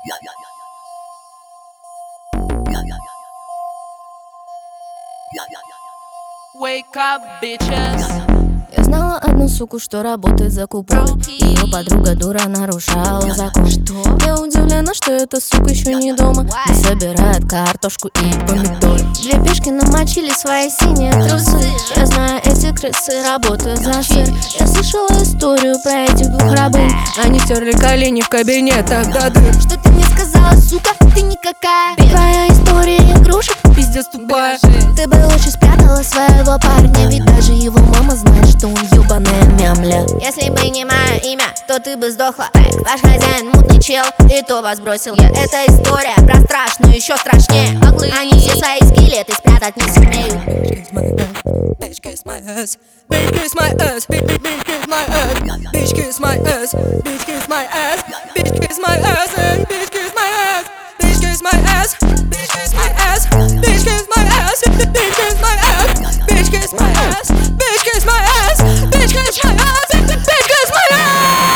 Wake up, bitches. Я знала одну суку, что работает за купон. Ее подруга дура нарушала закон. Я удивлена, что эта сука еще не дома и собирает картошку и помидоры. Две пешки намочили свои синие трусы. Я знаю, эти крысы работают за сыр. Я слышала историю про этих двух рабынь. Они стерли колени в кабинетах до дыр. Что ты мне сказала, сука? Ты никакая. Твоя история игрушек пиздец тупая. Ты бы лучше спрятала своего парня, ведь даже его мама знает, что он ёбаная мямля. Если бы не мое имя, то ты бы сдохла. Ваш хозяин мутный чел, и то вас бросил. Это история про страшную, еще страшнее. Они все свои скелеты спрятать не сумеют. Bitch kiss my ass, bitch kiss my ass, bitch kiss my ass, bitch kiss my ass, bitch kiss my ass, bitch kiss my ass, bitch kiss my ass, bitch kiss my ass, bitch kiss my ass, bitch kiss my ass, bitch kiss my ass, bitch kiss my ass, bitch kiss my ass, bitch kiss my ass, bitch kiss my ass.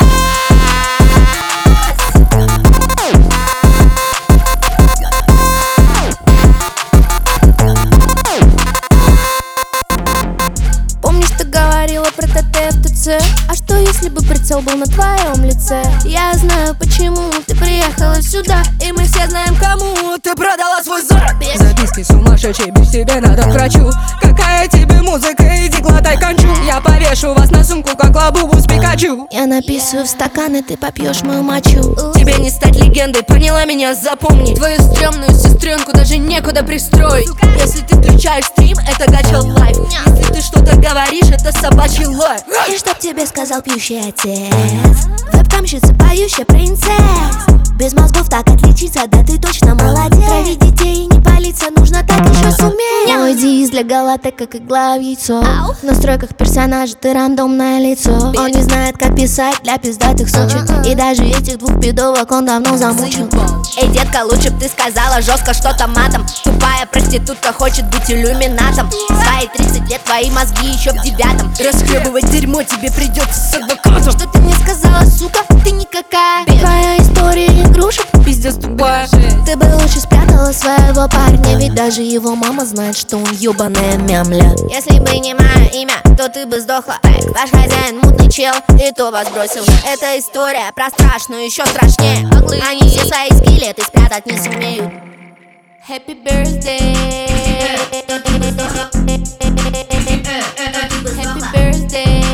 Помнишь, ты говорила про ТТ в ТЦ? А что если бы прицел был на твоем лице? Я знаю, почему ты приехала сюда, и мы все знаем, кому ты продала свой зад. Записки сумасшедшие, без тебя надо к врачу. Какая тебе музыка, иди глотай кончу. Я повешу вас на сумку, как лабубу с Пикачу. Я написываю в стакан, и ты попьешь мою мочу. Тебе не стать легендой, поняла меня, запомни. Твою стрёмную сестренку даже некуда пристроить. Если ты включаешь стрим, это гача лайф. Если ты что-то говоришь, это собачий лай. И чтоб тебе сказал пьющий отец, вебкамщица, поющая принцесс. Без мозгов так отличиться, да ты точно молодец. Травить детей и не палиться, нужно так еще суметь. Мой диз для галаты, как игла в яйцо. В настройках персонажа ты рандомное лицо. Он не знает, как писать для пиздатых сучек. И даже этих двух пидовок он давно замучил. Эй, детка, лучше б ты сказала жестко что-то матом. Тупая проститутка хочет быть иллюминатом. Свои 30 лет твои мозги еще в 9-м. Расхлебывать дерьмо тебе придется с адвокатом. Что ты мне сказала, сука? Ты никакая. Твоя история игрушек пиздец тупая. Ты бы лучше спрятала своего парня, ведь даже его мама знает, что он ёбаная мямля. Если бы не мое имя, то ты бы сдохла. Ваш хозяин мутный чел, и то вас бросил. Это история про страшную, еще страшнее. Они все свои скелеты спрятать не сумеют. Happy birthday, happy birthday.